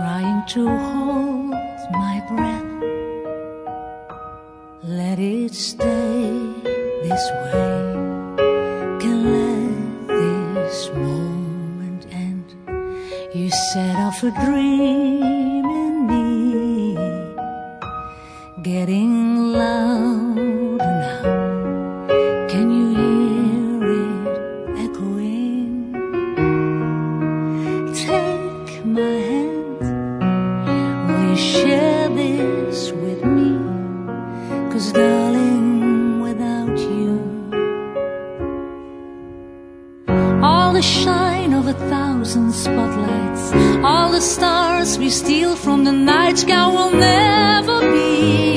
trying to hold my breath. Let it stay this way. Can let this moment end. You set off a dream in me, getting louder now. Can you hear it echoing? Take my hand, will you share this with me? 'Cause darling, without you, all the shine of 1,000 spotlights, all the stars we steal from the night sky will never be